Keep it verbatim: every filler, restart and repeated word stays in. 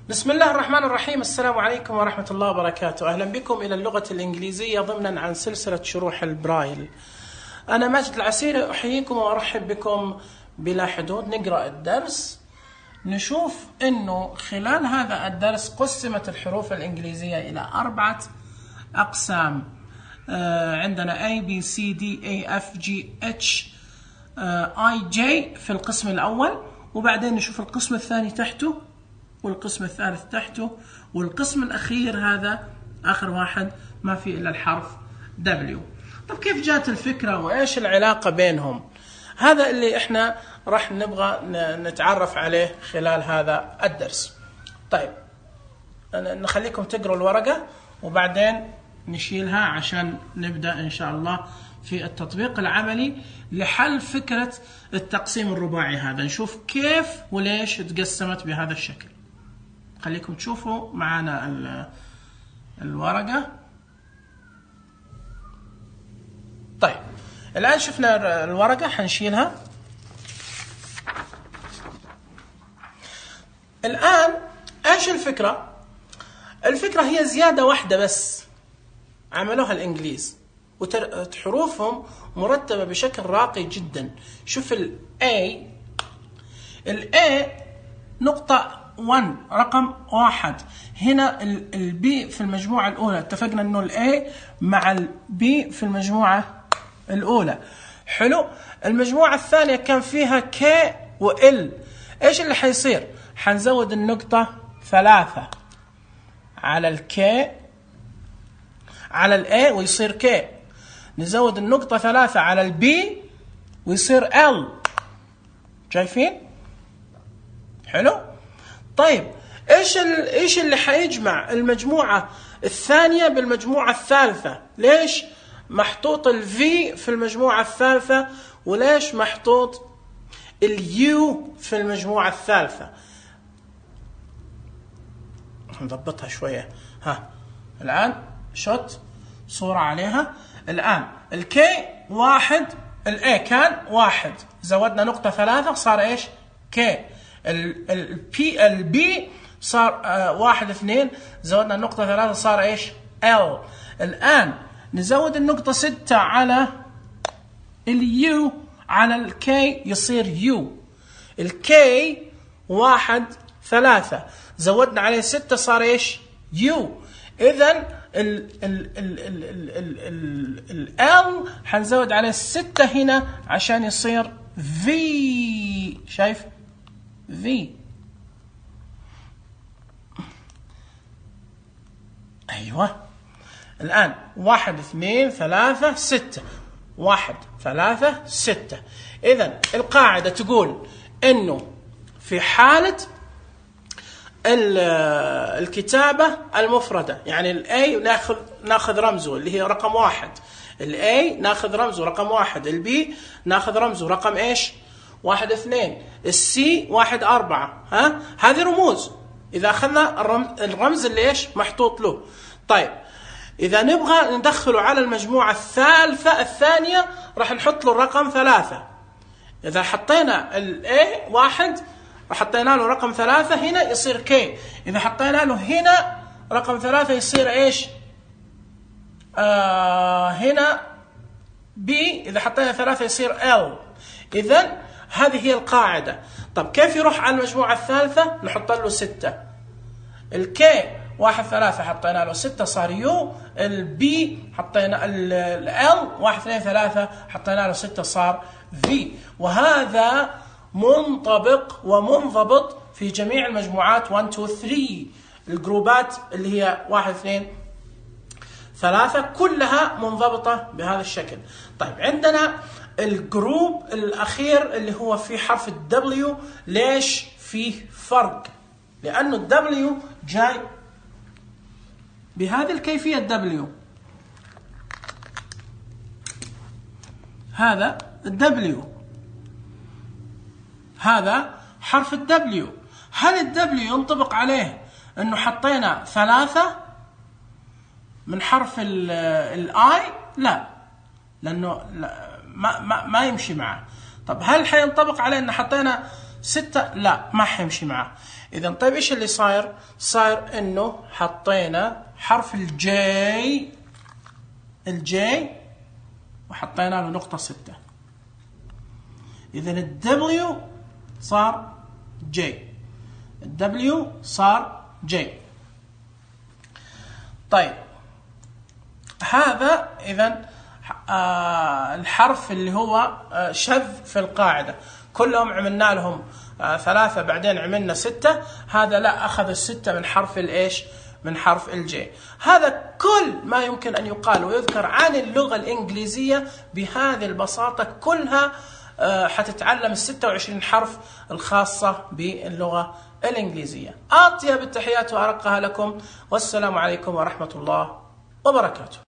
بسم الله الرحمن الرحيم. السلام عليكم ورحمة الله وبركاته. أهلا بكم إلى اللغة الإنجليزية ضمنا عن سلسلة شروح البرايل. أنا ماجد العسيري أحييكم وأرحب بكم بلا حدود. نقرأ الدرس، نشوف أنه خلال هذا الدرس قسمت الحروف الإنجليزية إلى أربعة أقسام. آه عندنا A, B, C, D, A, F, G, H, آه I, J في القسم الأول، وبعدين نشوف القسم الثاني تحته والقسم الثالث تحته، والقسم الأخير هذا آخر واحد ما في إلا الحرف W. طب كيف جات الفكرة وإيش العلاقة بينهم؟ هذا اللي إحنا راح نبغى نتعرف عليه خلال هذا الدرس. طيب نخليكم تقروا الورقة وبعدين نشيلها عشان نبدأ إن شاء الله في التطبيق العملي لحل فكرة التقسيم الرباعي هذا. نشوف كيف وليش تقسمت بهذا الشكل. خليكم تشوفوا معنا الورقة. طيب الآن شفنا الورقة، حنشيلها. الآن ايش الفكرة؟ الفكرة هي زيادة واحدة بس عملوها الإنجليز، وحروفهم مرتبة بشكل راقي جدا. شوف ال A، ال A نقطة واحد، رقم واحد. هنا ال B في المجموعة الأولى، اتفقنا إنه ال A مع ال B في المجموعة الأولى. حلو. المجموعة الثانية كان فيها K و L. إيش اللي حيصير؟ حنزود النقطة ثلاثة على ال K على ال A ويصير K. نزود النقطة ثلاثة على ال B ويصير L. شايفين؟ حلو. طيب ايش ايش اللي حيجمع المجموعة الثانية بالمجموعة الثالثة؟ ليش محطوط ال V في المجموعة الثالثة وليش محطوط ال U في المجموعة الثالثة؟ نضبطها شوية. ها الآن شوت صورة عليها. الآن ال K واحد، ال A كان واحد، زودنا نقطة ثلاثة صار ايش؟ K. ال ال P ال B صار آه واحد اثنين، زودنا النقطة ثلاثة صار ايش؟ L. الآن نزود النقطة ستة على ال U على ال K يصير U. ال K واحد ثلاثة، زودنا عليه ستة صار ايش؟ U. إذن ال ال ال ال ال ال ال L حنزود عليه ستة هنا عشان يصير V. شايف؟ V. أيوة. الآن واحد اثنين ثلاثة ستة، واحد ثلاثة ستة. إذن القاعدة تقول إنه في حالة الكتابة المفردة، يعني ال A ناخذ ناخذ رمزه اللي هي رقم واحد، ال A ناخذ رمزه رقم واحد، ال B ناخذ رمزه رقم ايش؟ واحد اثنين، السي واحد أربعة. ها هذه رموز إذا أخذنا الرمز, الرمز اللي إيش محطوط له. طيب إذا نبغى ندخله على المجموعة الثالثة الثانية راح نحط له الرقم ثلاثة. إذا حطينا ال A واحد حطينا له رقم ثلاثة هنا يصير K. إذا حطينا له هنا رقم ثلاثة يصير إيش؟ آه هنا B. إذا حطينا ثلاثة يصير L. إذن هذه هي القاعدة. طب كيف يروح على المجموعة الثالثة؟ نحط له ستة. الكي واحد ثلاثة حطينا له ستة صار يو. البي حطينا ال واحد اثنين ثلاثة حطينا له ستة صار في. وهذا منطبق ومنضبط في جميع المجموعات واحد اثنين ثلاثة. الجروبات اللي هي واحد اثنين ثلاثة كلها منضبطة بهذا الشكل. طيب عندنا الجروب الأخير اللي هو في حرف الدبليو. ليش فيه فرق؟ لأنه الدبليو جاي بهذه الكيفية. الدبليو هذا الدبليو، هذا حرف الدبليو. هل الدبليو ينطبق عليه أنه حطينا ثلاثة من حرف الآي؟ لا، لأنه لا ما, ما, ما يمشي معه. طب هل حينطبق عليه أن حطينا ستة لا ما حيمشي معه. إذا طيب إيش اللي صاير؟ صاير إنه حطينا حرف الجي الجي وحطينا له نقطة ستة. إذا الدبليو صار جي، الدبليو صار جي. طيب هذا إذا آه الحرف اللي هو آه شذ في القاعدة، كلهم عملنا لهم آه ثلاثة بعدين عملنا ستة، هذا لا أخذ الستة من حرف الإيش؟ من حرف الجي. هذا كل ما يمكن أن يقال ويذكر عن اللغة الإنجليزية بهذه البساطة كلها. آه حتتعلم الستة وعشرين حرف الخاصة باللغة الإنجليزية. أطيب التحيات وأرقها لكم، والسلام عليكم ورحمة الله وبركاته.